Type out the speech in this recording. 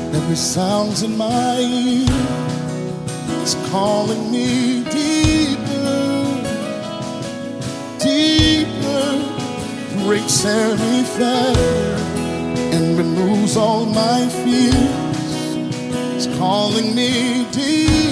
Every sound's in my ear. It's calling me deeper, deeper. Breaks every fetter and removes all my fears. It's calling me deeper.